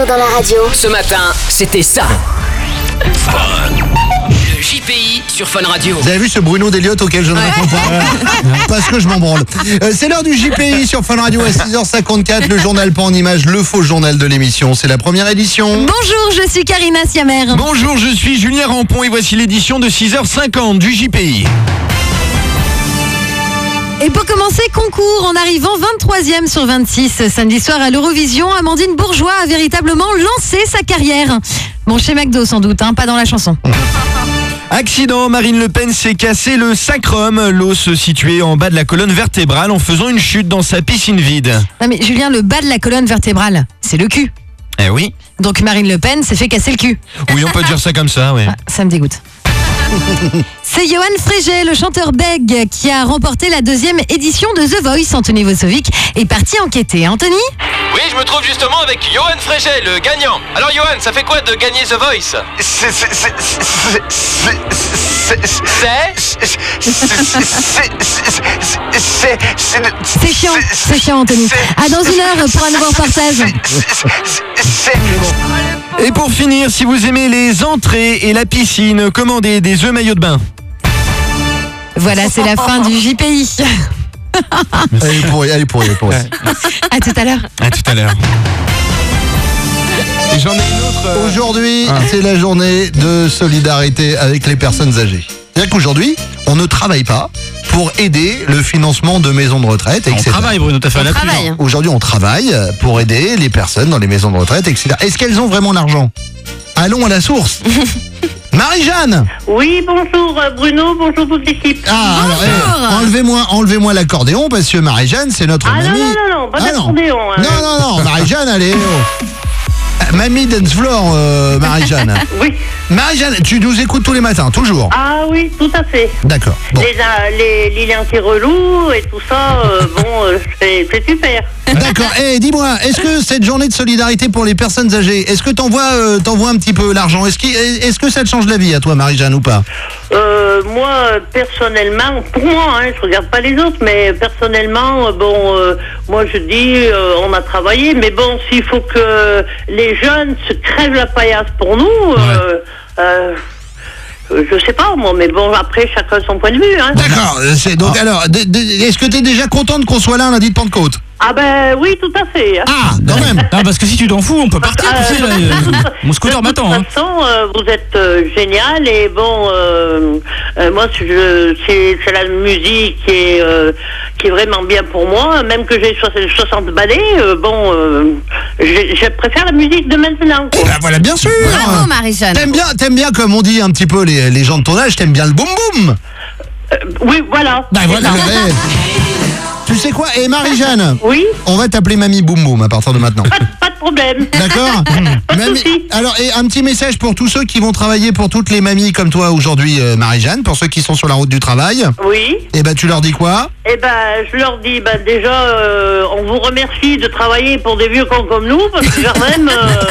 Bruno dans la radio. Ce matin, c'était ça. Le JPI sur Fun Radio. Vous avez vu ce Bruno d'Eliott auquel je ne réponds pas parce que je m'en branle. C'est l'heure du JPI sur Fun Radio à 6h54. Le journal pas en images, le faux journal de l'émission. C'est la première édition. Bonjour, je suis Karina Siamer. Bonjour, je suis Julien Rampon et voici l'édition de 6h50 du JPI. Et pour commencer, concours, en arrivant 23e sur 26 samedi soir à l'Eurovision, Amandine Bourgeois a véritablement lancé sa carrière. Bon, chez McDo sans doute, pas dans la chanson. Accident, Marine Le Pen s'est cassé le sacrum, l'os situé en bas de la colonne vertébrale en faisant une chute dans sa piscine vide. Non mais Julien, le bas de la colonne vertébrale, c'est le cul. Eh oui. Donc Marine Le Pen s'est fait casser le cul. Oui, on peut dire ça comme ça, oui. Ça me dégoûte. C'est Johan Frégé, le chanteur bègue, qui a remporté la 2e édition de The Voice. Anthony Vosovic est parti enquêter. Anthony ? Oui, je me trouve justement avec Johan Frégé, le gagnant. Alors Johan, ça fait quoi de gagner The Voice? C'est chiant Anthony. À dans une heure pour un nouveau reportage. Et pour finir, si vous aimez les entrées et la piscine, commandez des œufs maillot de bain. Voilà, c'est la fin du JPI. Elle est pourrie. À tout à l'heure. À tout à l'heure. Et j'en ai une autre. Aujourd'hui, c'est la journée de solidarité avec les personnes âgées. C'est-à-dire qu'aujourd'hui, on ne travaille pas pour aider le financement de maisons de retraite, etc. On travaille, Bruno, t'as fait la pub. Aujourd'hui, on travaille pour aider les personnes dans les maisons de retraite, etc. Est-ce qu'elles ont vraiment l'argent? Allons à la source. Marie-Jeanne. Oui, bonjour Bruno, bonjour toute l'équipe. Alors, enlevez-moi l'accordéon parce que Marie-Jeanne, c'est notre mamie. Non, pas d'accordéon. Non, Marie-Jeanne, allez. Mamie dance floor, Marie-Jeanne. Oui. Marie-Jeanne, tu nous écoutes tous les matins, toujours? Ah oui, tout à fait. D'accord. Bon. Les liens qui relouent et tout ça, c'est super. D'accord. Dis-moi, est-ce que cette journée de solidarité pour les personnes âgées, est-ce que t'envoies un petit peu l'argent? Est-ce que ça te change la vie à toi, Marie-Jeanne, ou pas? Moi, personnellement, pour moi, je regarde pas les autres, mais personnellement, moi je dis, on a travaillé, mais bon, s'il faut que les jeunes se crèvent la paillasse pour nous, je sais pas moi, mais bon, après chacun son point de vue. D'accord. Donc alors, est-ce que t'es déjà contente qu'on soit là lundi de Pentecôte? Ah ben oui, tout à fait. Ah, quand même. Parce que si tu t'en fous, on peut partir. Mon scooter m'attend. De toute façon, vous êtes génial et bon, moi c'est la musique qui est vraiment bien pour moi, même que j'ai 60 balais. Je préfère la musique de maintenant. Eh ben voilà, bien sûr. Bravo Marie-Jeanne. T'aimes bien, comme on dit un petit peu les gens de ton âge, t'aimes bien le boum boum. Oui, voilà. Ben voilà. Tu sais quoi? Et Marie-Jeanne, oui, on va t'appeler Mamie Boum Boum à partir de maintenant. Pas de problème. D'accord. Pas de souci. Alors, et un petit message pour tous ceux qui vont travailler pour toutes les mamies comme toi aujourd'hui, Marie-Jeanne, pour ceux qui sont sur la route du travail. Oui. Et tu leur dis quoi? Je leur dis, déjà, on vous remercie de travailler pour des vieux cons comme nous, parce que quand même...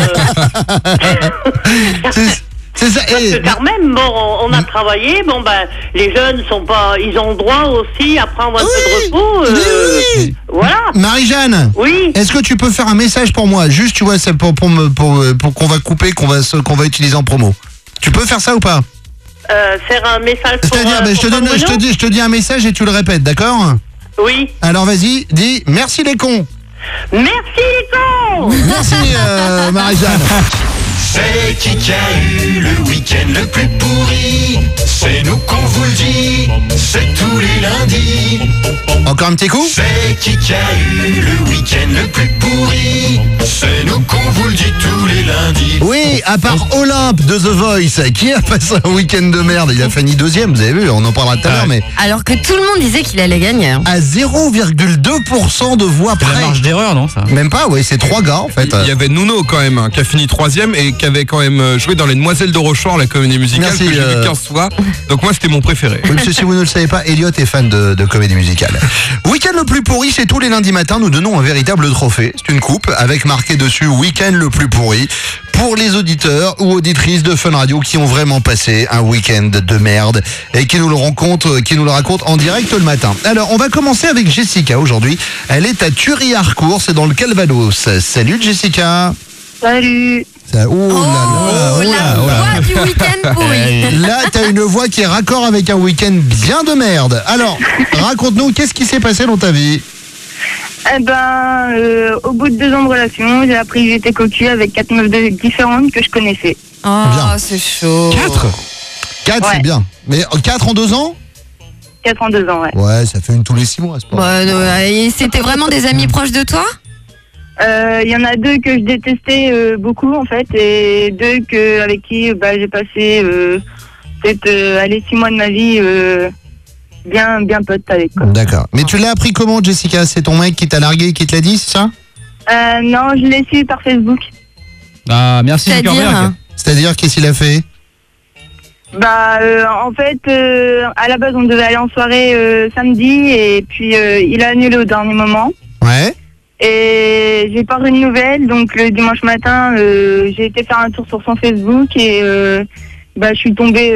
C'est ça. Parce que quand même, on a travaillé, les jeunes ils ont le droit aussi à prendre un peu de repos. Oui. Voilà. Marie-Jeanne. Oui. Est-ce que tu peux faire un message pour moi? Juste, tu vois, c'est pour qu'on va couper, qu'on va utiliser en promo. Tu peux faire ça ou pas? Faire un message pour je te dis un message et tu le répètes, d'accord? Oui. Alors vas-y, dis merci les cons. Merci les cons. Merci Marie-Jeanne. C'est qui a eu le week-end le plus pourri? C'est nous qu'on vous le dit, c'est tous les lundis. Encore un petit coup? C'est qui a eu le week-end le plus pourri? C'est nous qu'on vous le dit tous les lundis. Oui, à part Olympe de The Voice, qui a passé un week-end de merde. Il a fini 2e, vous avez vu, on en parlera tout à l'heure, mais... Alors que tout le monde disait qu'il allait gagner. À 0,2% de voix près. C'est la marge d'erreur, non ça? Même pas, oui, c'est 3 gars en fait. Il y avait Nuno quand même, qui a fini 3e et qui avait quand même joué dans Les Demoiselles de Rochefort, la comédie musicale. Merci, que j'ai vu 15 fois. Donc moi c'était mon préféré. Oui, parce que si vous ne le savez pas, Eliott est fan de comédie musicale. Week-end le plus pourri, c'est tous les lundis matins, nous donnons un véritable trophée. C'est une coupe avec marqué dessus Week-end le plus pourri pour les auditeurs ou auditrices de Fun Radio qui ont vraiment passé un week-end de merde et qui nous le racontent en direct le matin. Alors, on va commencer avec Jessica aujourd'hui. Elle est à Thury-Harcourt, c'est dans le Calvados. Salut Jessica. Salut. Ça, oh là là, la voix du week-end pourri. Là, t'as une voix qui est raccord avec un week-end bien de merde. Alors, raconte-nous, qu'est-ce qui s'est passé dans ta vie? Au bout de 2 ans de relation, j'ai appris que j'étais cocu avec 4 meufs différentes que je connaissais. Oh, Bien. c'est chaud. 4, Ouais. c'est bien. Mais 4 en 2 ans? 4 en 2 ans, ouais. Ouais, ça fait une tous les 6 mois, c'est pas. Bah, et c'était vraiment des amis proches de toi? Il y en a 2 que je détestais beaucoup, en fait, et 2 avec qui j'ai passé peut-être 6 mois de ma vie bien pote avec, quoi. D'accord. Mais tu l'as appris comment, Jessica? C'est ton mec qui t'a largué, qui te l'a dit, c'est ça? Non, je l'ai su par Facebook. Ah, merci C'est-à-dire, Zuckerberg. hein. C'est-à-dire, qu'est-ce qu'il a fait? En fait, à la base, on devait aller en soirée samedi, et puis il a annulé au dernier moment. Ouais. Et j'ai pas eu de nouvelles, donc le dimanche matin, j'ai été faire un tour sur son Facebook et je suis tombée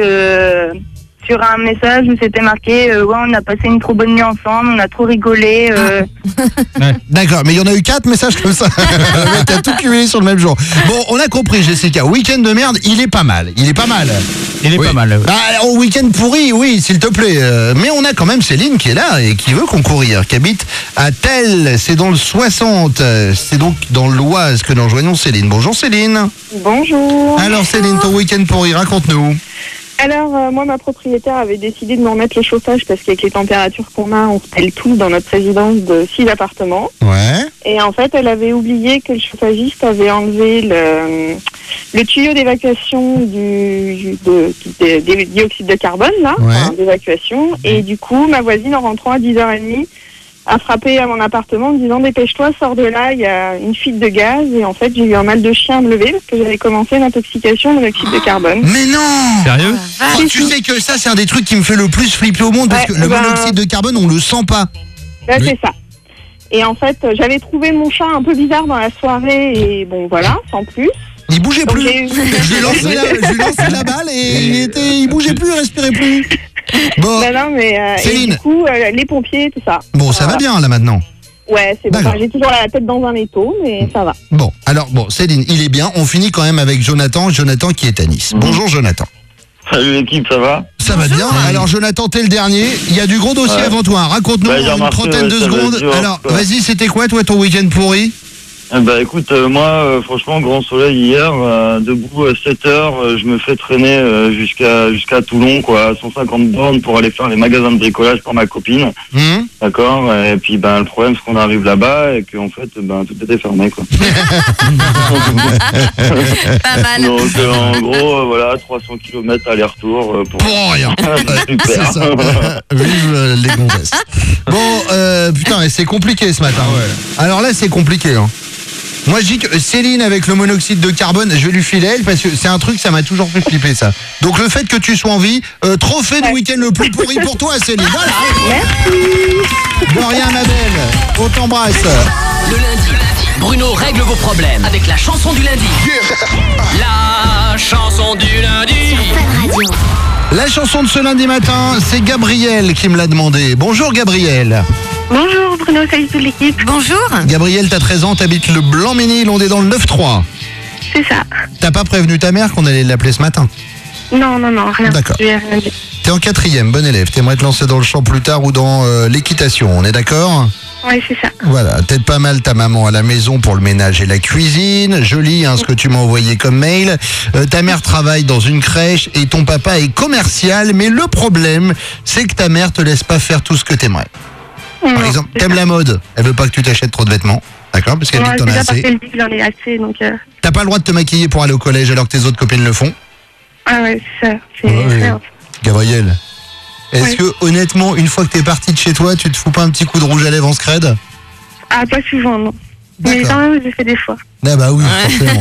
sur un message où c'était marqué ouais, on a passé une trop bonne nuit ensemble, on a trop rigolé. D'accord, mais il y en a eu 4 messages comme ça. T'as tout cumulé sur le même jour. Bon, on a compris, Jessica. Week-end de merde, il est pas mal. Il est pas mal. Il est Oui. pas mal. Ah, au week-end pourri, oui, s'il te plaît. Mais on a quand même Céline qui est là et qui veut concourir, qui habite à Tel. C'est dans le 60. C'est donc dans l'Oise que nous rejoignons Céline. Bonjour Céline. Bonjour. Alors Céline, ton week-end pourri, raconte-nous. Alors, moi, ma propriétaire avait décidé de me remettre le chauffage parce qu'avec les températures qu'on a, on se pèle tous dans notre résidence de 6 appartements. Ouais. Et en fait, elle avait oublié que le chauffagiste avait enlevé le tuyau d'évacuation du dioxyde de carbone, là, Ouais. enfin, d'évacuation. Et du coup, ma voisine, en rentrant à 10h30, a frappé à mon appartement en me disant « Dépêche-toi, sors de là, il y a une fuite de gaz. » Et en fait, j'ai eu un mal de chien à me lever parce que j'avais commencé une intoxication au monoxyde de carbone. Mais non. Sérieux? Oh, tu sais que ça, c'est un des trucs qui me fait le plus flipper au monde parce Ouais, que le monoxyde de carbone, on le sent pas. Là, Oui. c'est ça. Et en fait, j'avais trouvé mon chat un peu bizarre dans la soirée et bon, voilà, sans plus. Il bougeait Donc, plus. j'ai eu- Je lui ai lancé la balle et il bougeait plus, il respirait plus. Bon, Non, mais et Céline. du coup, les pompiers, tout ça. bon, ça va bien là maintenant. Ouais, c'est bon. D'accord. Enfin, j'ai toujours la tête dans un étau, mais ça va. Bon, alors bon, Céline, il est bien. On finit quand même avec Jonathan qui est à Nice. Bonjour Jonathan. Salut l'équipe, ça va? Ça va bien. Alors Jonathan, t'es le dernier. Il y a du gros dossier Ouais. avant toi. Raconte-nous Bah, j'ai en une remarqué, trentaine de ouais, ça va secondes. être dur, Alors, quoi. vas-y, c'était quoi toi ton week-end pourri? Écoute, moi, franchement, grand soleil hier, debout à 7h, je me fais traîner jusqu'à Toulon, quoi, à 150 bornes pour aller faire les magasins de bricolage pour ma copine, d'accord? Et puis, le problème, c'est qu'on arrive là-bas et qu'en fait, tout était fermé, quoi. Pas mal. Donc, en gros, voilà, 300 km aller-retour Pour rien. Super. C'est ça. Vive les gonzesses. Bon, putain, et c'est compliqué ce matin. Alors là, c'est compliqué. Hein. Moi, je dis que Céline, avec le monoxyde de carbone, je vais lui filer elle parce que c'est un truc, ça m'a toujours fait flipper, ça. Donc, le fait que tu sois en vie, trophée du week-end le plus pourri pour toi, Céline. Voilà. De rien, ma belle. On t'embrasse. Le lundi, Bruno règle vos problèmes avec la chanson du lundi. La chanson du lundi. La chanson de ce lundi matin, c'est Gabriel qui me l'a demandé. Bonjour, Gabriel. Bonjour Bruno, salut toute l'équipe. Bonjour. Gabriel, t'as 13 ans, t'habites le Blanc-Ménil, on est dans le 9-3. C'est ça. T'as pas prévenu ta mère qu'on allait l'appeler ce matin? Non, rien. D'accord. Je vais rien dire. T'es en 4e, bon élève. T'aimerais te lancer dans le chant plus tard ou dans l'équitation, on est d'accord? Ouais, c'est ça. Voilà, t'aides pas mal ta maman à la maison pour le ménage et la cuisine. Joli ce que tu m'as envoyé comme mail. Ta mère travaille dans une crèche et ton papa est commercial. Mais le problème, c'est que ta mère te laisse pas faire tout ce que t'aimerais. Par exemple, t'aimes la mode, elle veut pas que tu t'achètes trop de vêtements. D'accord? Parce qu'elle dit que t'en as parce assez. qu'elle dit qu'il en est assez, donc... T'as pas le droit de te maquiller pour aller au collège alors que tes autres copines le font. Ah ouais, c'est ça. C'est Ouais. rien. Gabriel, est-ce Ouais. que honnêtement, une fois que t'es parti de chez toi, tu te fous pas un petit coup de rouge à lèvres en scred? Ah, pas souvent, non. Mais D'accord. quand même, j'ai fait des fois. Ah bah oui, forcément.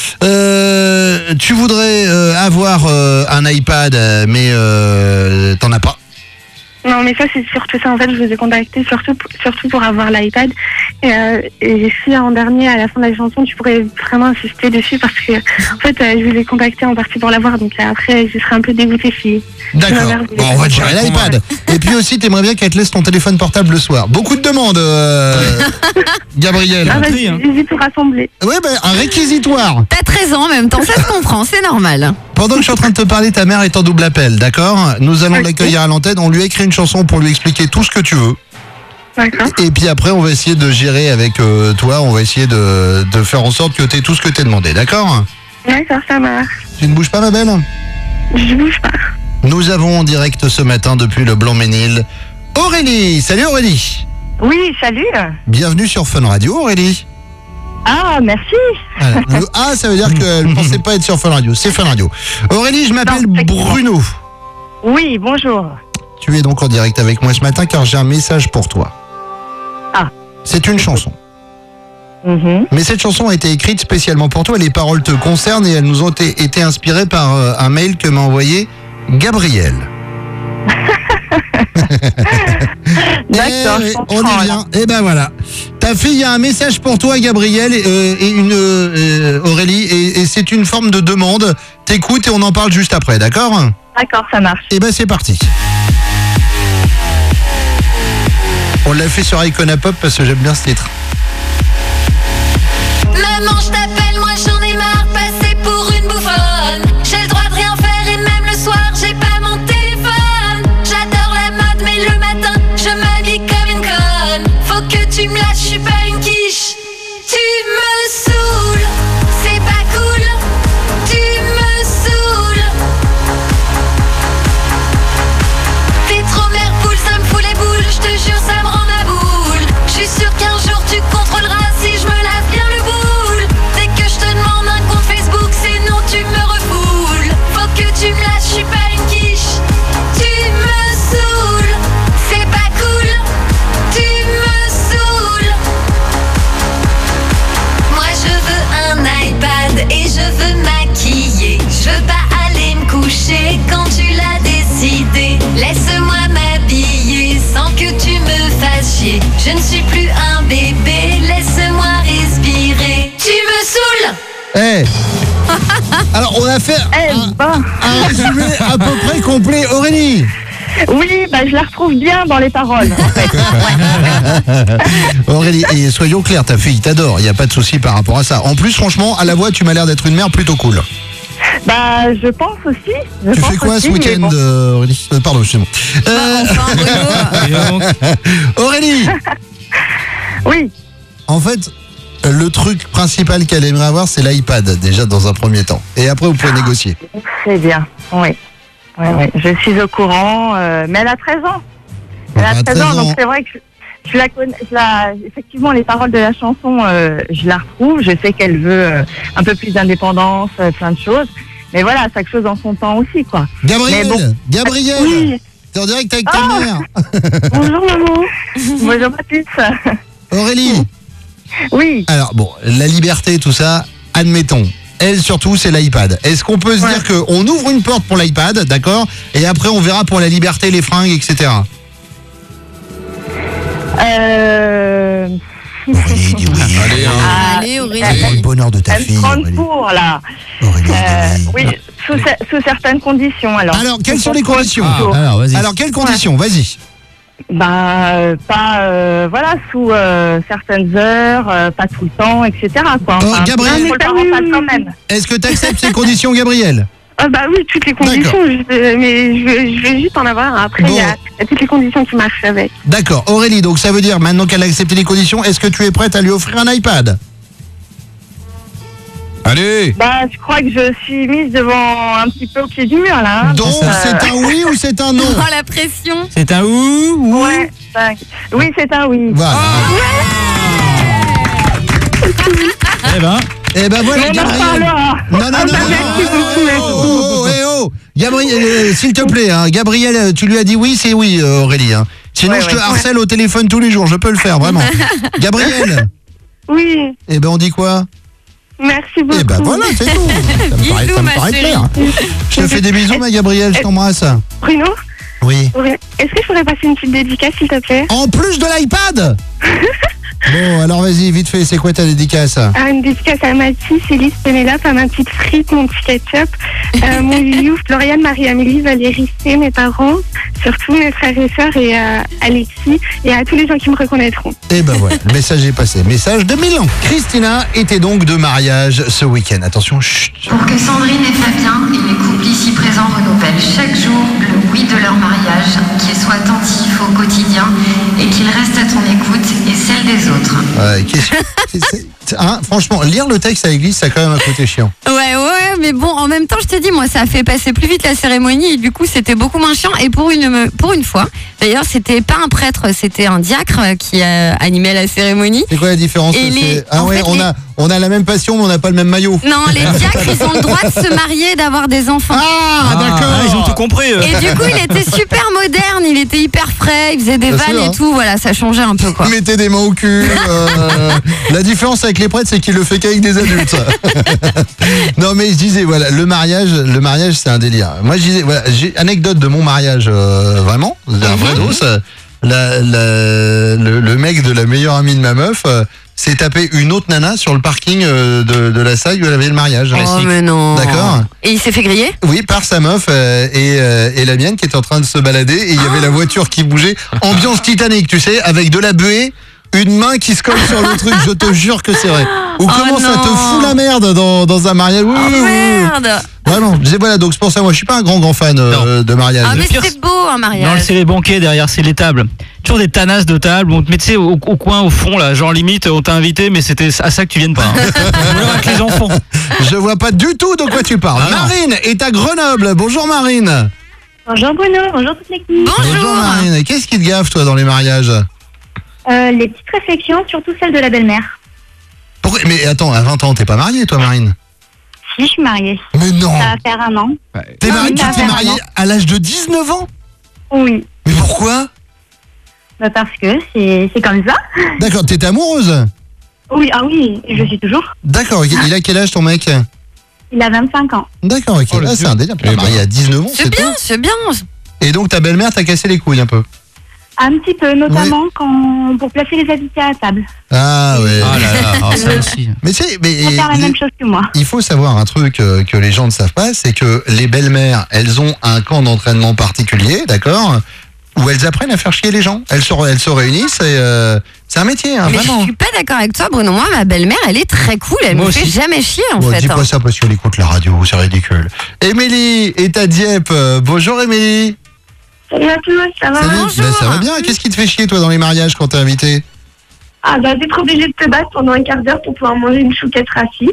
Tu voudrais avoir un iPad, mais t'en as pas. Non, mais ça, c'est surtout ça. En fait, je vous ai contacté surtout pour avoir l'iPad. Et si en dernier, à la fin de la chanson, tu pourrais vraiment insister dessus parce que, en fait, je vous ai contacté en partie pour l'avoir. Donc après, je serais un peu dégoûtée si... D'accord. Bon, on va te gérer l'iPad. Et puis aussi, t'aimerais bien qu'elle te laisse ton téléphone portable le soir. Beaucoup de demandes, Gabriel. Ah, vas-y, j'ai tout rassemblé. Oui, un réquisitoire. T'as 13 ans en même temps, ça se comprend, c'est normal. Pendant que je suis en train de te parler, ta mère est en double appel, d'accord? Nous allons l'accueillir à l'antenne. On lui a écrit une chanson pour lui expliquer tout ce que tu veux. D'accord. Et puis après, on va essayer de gérer avec toi. On va essayer de faire en sorte que tu aies tout ce que tu as demandé, d'accord? D'accord, ça marche. Tu ne bouges pas, ma belle? Je bouge pas. Nous avons en direct ce matin depuis le Blanc-Ménil Aurélie. Salut Aurélie. Oui, salut. Bienvenue sur Fun Radio, Aurélie. Ah, merci. Voilà. Le A, ça veut dire qu'elle ne pensait pas être sur Fun Radio. C'est Fun Radio. Aurélie, je m'appelle Bruno. Oui, bonjour. Tu es donc en direct avec moi ce matin car j'ai un message pour toi. Ah. C'est une chanson. Mais cette chanson a été écrite spécialement pour toi. Les paroles te concernent et elles nous ont été inspirées par un mail que m'a envoyé Gabriel. D'accord, on y vient. Et ben voilà. Ta fille a un message pour toi, Gabriel, et une Aurélie, et c'est une forme de demande. T'écoutes et on en parle juste après, d'accord? D'accord, ça marche. Et ben c'est parti. On l'a fait sur Icona Pop parce que j'aime bien ce titre. Maman, je t'appelle, moi j'en ai marre, passer pour une bouffonne. J'ai le droit de rien faire et même le soir, j'ai pas mon téléphone. J'adore la mode, mais le matin, je m'habille comme une conne. Faut que tu me lâches, je suis pas une quiche. Tu me saoules, c'est pas cool. Tu me saoules. T'es trop mère poule, ça me fout les boules. Je te jure, ça me rend ma boule. Je suis sûre qu'un jour tu contrôleras si je me lave bien le boule. Dès que je te demande un compte Facebook, c'est non, tu me refoules. Faut que tu me lâches, je suis pas une quiche. Tu me saoules, c'est pas cool. Tu me saoules. Moi je veux un iPad et je veux maquiller. Je veux pas aller me coucher quand tu l'as décidé. Laisse-moi m'habiller sans que tu me fasses chier. Je ne suis plus un bébé, laisse-moi respirer. Tu me saoules. Eh Alors on a fait un résumé à peu près complet. Aurélie. Oui, je la retrouve bien dans les paroles. En fait. Aurélie, et soyons clairs, ta fille t'adore, il n'y a pas de souci par rapport à ça. En plus, franchement, à la voix, tu m'as l'air d'être une mère plutôt cool. Je pense aussi. Tu fais quoi ce week-end, Aurélie? Pardon, excuse-moi. Aurélie. Oui. En fait, le truc principal qu'elle aimerait avoir, c'est l'iPad, déjà dans un premier temps. Et après, vous pouvez négocier. C'est bien, oui. Oui, je suis au courant, mais elle a 13 ans. Elle a 13 ans, donc c'est vrai que je la connais, effectivement, les paroles de la chanson, je la retrouve. Je sais qu'elle veut un peu plus d'indépendance, plein de choses. Mais voilà, chaque chose en son temps aussi, quoi. Gabriel, Gabriel, oui. T'es en direct avec ta mère. Bonjour maman. Bonjour Baptiste. Aurélie. Oui. Alors bon, la liberté, tout ça, admettons. Elle surtout, c'est l'iPad. Est-ce qu'on peut se dire qu'on ouvre une porte pour l'iPad, d'accord? Et après, on verra pour la liberté, les fringues, etc. Aurélie, dis oui. Allez, Aurélie. C'est le bonheur de ta fille. Aurélie. Pour, là. Aurélie, oui, sous certaines conditions. Alors, quelles sont les conditions? Alors, quelles conditions? Vas-y. Pas, voilà, sous certaines heures, pas tout le temps, etc. Quoi. Enfin, Gabriel, quand même. Est-ce que tu acceptes ces conditions, Gabriel? Oui, toutes les conditions, mais je vais juste en avoir. Après, il y a toutes les conditions qui marchent avec. D'accord. Aurélie, donc ça veut dire, maintenant qu'elle a accepté les conditions, est-ce que tu es prête à lui offrir un iPad? Allez. Je crois que je suis mise devant un petit peu au pied du mur, là. Hein, donc, c'est un oui ou c'est un non? Oh, la pression. C'est un ou? Ouais. Oui, c'est un oui. Voilà. Eh ben voilà, Gabriel. Non. Gabriel, s'il te plaît, hein, Gabriel, tu lui as dit oui, c'est oui, Aurélie. Hein. Sinon, je te harcèle au téléphone tous les jours, je peux le faire, vraiment. Gabriel. Oui. Eh ben, on dit quoi? Merci beaucoup. Eh ben voilà, c'est tout. Ça me paraît clair. Je te fais des bisous, ma Gabrielle, je t'embrasse. Bruno, Oui. Oui. Est-ce que je pourrais passer une petite dédicace, s'il te plaît? En plus de l'iPad. Bon, alors vas-y, vite fait, c'est quoi ta dédicace? Une dédicace à Mathis, Élise, Pénélope, à ma petite frite, mon petit ketchup, mon Youf, Floriane, Marie-Amélie, Valérie, C, mes parents, surtout mes frères et sœurs et Alexis, et à tous les gens qui me reconnaîtront. Et ben voilà, le message est passé. Message de Milan. Christina était donc de mariage ce week-end. Attention, chut. Pour que Sandrine et Fabien et les couples ici présents renouvellent chaque jour le oui de leur mariage, qu'ils soient attentifs au quotidien et qu'ils restent à ton écoute et celle des autres. Ouais, franchement, lire le texte à l'église, ça a quand même un côté chiant. Ouais, mais bon, en même temps, je t'ai dit, moi, ça a fait passer plus vite la cérémonie et du coup, c'était beaucoup moins chiant. Et pour une fois, d'ailleurs, c'était pas un prêtre, c'était un diacre qui animait la cérémonie. C'est quoi la différence? On a la même passion, mais on n'a pas le même maillot. Non, les diacres, ils ont le droit de se marier, d'avoir des enfants. Ah, d'accord. Ils ont tout compris. Et du coup, il était super moderne, il était hyper frais, il faisait des vannes et tout. Voilà, ça changeait un peu, quoi. Mettez des mains au cul. La différence avec les prêtres, c'est qu'il le fait qu'avec des adultes. Non, mais je disais, voilà, le mariage, c'est un délire. Moi, je disais, voilà, j'ai anecdote de mon mariage, vraiment, c'est un vrai dos. Le mec de la meilleure amie de ma meuf s'est tapé une autre nana sur le parking de la salle où elle avait le mariage. Oh, mais non. D'accord. Et il s'est fait griller? Oui, par sa meuf et la mienne qui était en train de se balader et il y avait la voiture qui bougeait. Ambiance Titanic, tu sais, avec de la buée. Une main qui se colle sur le truc, je te jure que c'est vrai. Ou comment ça te fout la merde dans un mariage? Oui, merde. Vraiment, je disais voilà, donc c'est pour ça, moi je suis pas un grand fan de mariage. Ah mais c'est beau un mariage. Non, c'est les banquets derrière, c'est les tables. Toujours des tanasses de tables, on te met tu sais, au coin, au fond là, genre limite on t'a invité mais c'était à ça que tu viennes pas. Ou alors avec les enfants. Je vois pas du tout de quoi tu parles. Marine est à Grenoble, bonjour Marine. Bonjour Bruno, bonjour toute l'équipe. Bonjour Marine, qu'est-ce qui te gaffe toi dans les mariages? Les petites réflexions, surtout celles de la belle-mère. Pourquoi? Mais attends, à 20 ans, t'es pas mariée, toi, Marine? Si, je suis mariée. Mais non. Ça va faire 1 an. Tu t'es mariée à l'âge de 19 ans? Oui. Mais pourquoi? Parce que c'est comme ça. D'accord, t'étais amoureuse? Oui, oui, je suis toujours. D'accord, il a quel âge ton mec? Il a 25 ans. D'accord, ok. C'est un délire. T'es mariée à 19 ans, c'est bien, c'est bien. Et donc ta belle-mère t'a cassé les couilles un peu? Un petit peu, notamment pour placer les invités à la table. Ah ouais. Ah là là, ça aussi. Mais tu sais, Il va faire la même chose que moi. Il faut savoir un truc que les gens ne savent pas, c'est que les belles-mères, elles ont un camp d'entraînement particulier, d'accord, où elles apprennent à faire chier les gens. Elles se réunissent et c'est un métier, hein, mais vraiment. je suis pas d'accord avec toi, Bruno. Moi, ma belle-mère, elle est très cool. Elle me fait jamais chier, en fait. Dis pas ça parce qu'elle écoute la radio, c'est ridicule. Émilie est à Dieppe. Bonjour Émilie. Salut à tous, ça va? Bonjour. Ça va bien. Qu'est-ce qui te fait chier, toi, dans les mariages quand t'es invité? Ah bah t'es trop obligé de te battre pendant un quart d'heure pour pouvoir manger une chouquette rassis.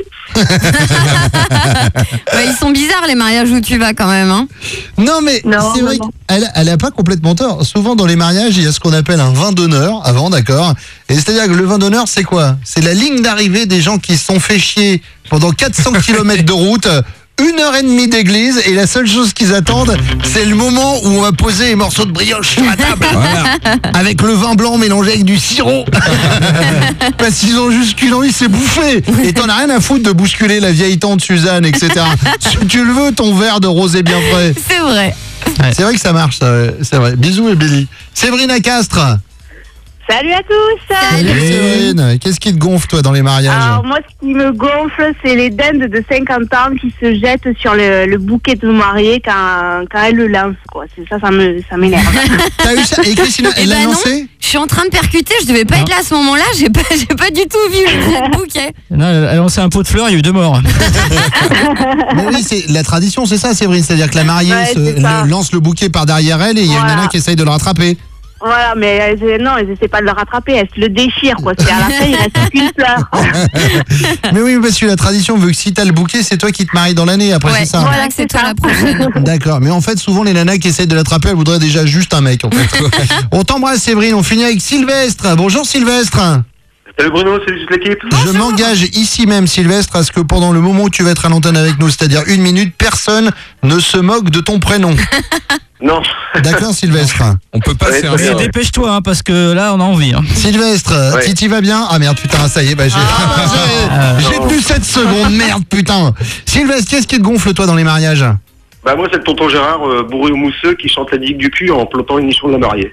Ils sont bizarres les mariages où tu vas quand même, hein. Non mais c'est vrai qu'elle a pas complètement tort. Souvent dans les mariages, il y a ce qu'on appelle un vin d'honneur avant, d'accord. Et c'est-à-dire que le vin d'honneur, c'est quoi? C'est la ligne d'arrivée des gens qui se sont fait chier pendant 400 km de route. 1h30 d'église et la seule chose qu'ils attendent, c'est le moment où on va poser les morceaux de brioche sur la table. Voilà. Avec le vin blanc mélangé avec du sirop. Parce qu'ils ont juste qu'une envie, c'est bouffer. Et t'en as rien à foutre de bousculer la vieille tante Suzanne, etc. Si tu le veux, ton verre de rosé bien frais. C'est vrai. C'est vrai que ça marche, c'est vrai. Bisous et Billy. Séverine à Castres. Salut à tous. Salut Séverine. Qu'est-ce qui te gonfle toi dans les mariages? Alors moi ce qui me gonfle c'est les dindes de 50 ans qui se jettent sur le bouquet de mariée quand elle le lance quoi. C'est ça m'énerve. T'as eu ça? Et Christina, elle l'a lancé? Je suis en train de percuter, je devais pas être là à ce moment-là, j'ai pas du tout vu le bouquet. Non, elle a lancé un pot de fleurs, il y a eu 2 morts. Mais oui, c'est la tradition, c'est ça Séverine, c'est-à-dire que la mariée lance le bouquet par derrière elle et il y a une nana qui essaye de le rattraper. Voilà, mais elles essaient pas de le rattraper, elles se le déchirent, quoi. C'est à la fin, il reste qu'une fleur. Mais oui, parce que la tradition veut que si t'as le bouquet, c'est toi qui te maries dans l'année, après c'est ça. Voilà, que c'est toi la prochaine. D'accord, mais en fait, souvent les nanas qui essayent de l'attraper, elles voudraient déjà juste un mec, en fait. On t'embrasse, Séverine, on finit avec Sylvestre. Bonjour Sylvestre. Salut Bruno, salut toute l'équipe. Je m'engage ici même, Sylvestre, à ce que pendant le moment où tu vas être à l'antenne avec nous, c'est-à-dire 1 minute, personne ne se moque de ton prénom. Non. D'accord, Sylvestre. On peut passer un peu. Dépêche-toi, hein, parce que là, on a envie. Hein. Sylvestre, Titi va bien? Ah merde, putain, ça y est, j'ai plus 7 secondes, merde, putain. Sylvestre, qu'est-ce qui te gonfle, toi, dans les mariages? Bah moi c'est le tonton Gérard, bourré au mousseux, qui chante la digue du cul en plantant une nichon de la mariée.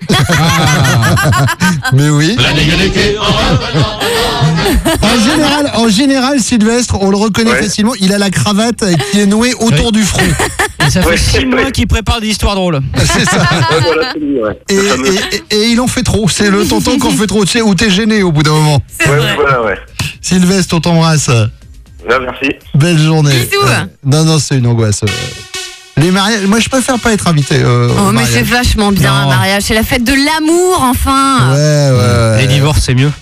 Mais oui. En général, Sylvestre, on le reconnaît facilement, il a la cravate qui est nouée autour du front. Et ça fait 6 mois qu'il prépare des histoires drôles. C'est ça. Voilà, c'est lui, ouais. Et il en fait trop. C'est le tonton qui en fait trop, tu sais, où t'es gêné au bout d'un moment. Voilà, ouais. Sylvestre, on t'embrasse. Là, merci. Belle journée. Bisous. Non, c'est une angoisse. Les mariages, moi je préfère pas être invité. Oh, mais c'est vachement bien un mariage. C'est la fête de l'amour, enfin. Ouais. Les divorces, c'est mieux.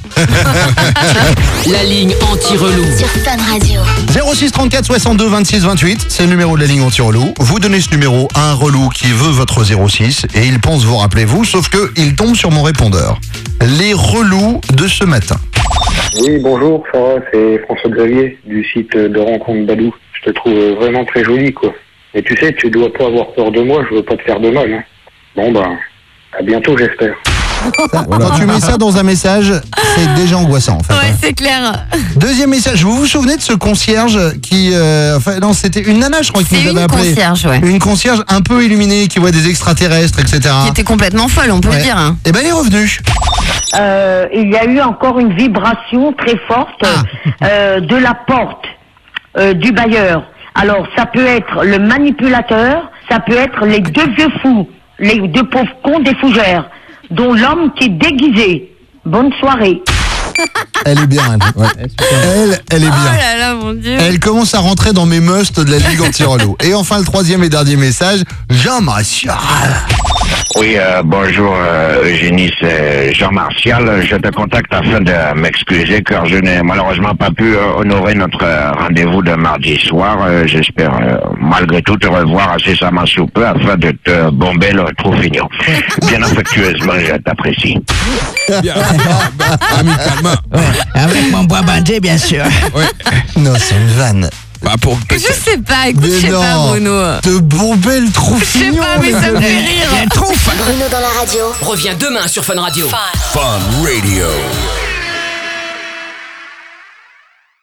La ligne anti-relou. Sur Fun Radio. 06 34 62 26 28, c'est le numéro de la ligne anti-relou. Vous donnez ce numéro à un relou qui veut votre 06 et il pense vous rappeler vous, sauf que il tombe sur mon répondeur. Les relous de ce matin. Oui, bonjour, Sarah, c'est François-Xavier du site de rencontre Badou. Je te trouve vraiment très jolie, quoi. Et tu sais, tu dois pas avoir peur de moi, je veux pas te faire de mal. Hein. Bon, à bientôt, j'espère. Quand tu mets ça dans un message, c'est déjà angoissant, en fait. Ouais, c'est clair. Deuxième message, vous vous souvenez de ce concierge qui... non, c'était une nana, je crois, qui nous avait appelé. Une concierge, ouais. Une concierge un peu illuminée, qui voit des extraterrestres, etc. Qui était complètement folle, on peut le dire. Hein. Et ben, il est revenu. Il y a eu encore une vibration très forte de la porte du bailleur. Alors, ça peut être le manipulateur, ça peut être les deux vieux fous, les deux pauvres cons des fougères, dont l'homme qui est déguisé. Bonne soirée. Elle est bien, elle. Ouais. Elle est bien. Oh là là, mon Dieu. Elle commence à rentrer dans mes musts de la Ligue anti-relou. Et enfin, le troisième et dernier message, Jean-Martial. Oui, bonjour Eugénie, c'est Jean-Martial. Je te contacte afin de m'excuser car je n'ai malheureusement pas pu honorer notre rendez-vous de mardi soir. J'espère malgré tout te revoir incessamment sous peu afin de te bomber le trou-fignon. Bien affectueusement, je t'apprécie. Amicalement. Avec mon bois bandé, bien sûr. Ouais. Non, c'est une vanne. Je sais pas, écoute, je sais pas, Bruno. Te bomber le trou-fignon. Je sais pas, mais ça me fait rire. Bruno dans la radio. Reviens demain sur Fun Radio. Fun Radio.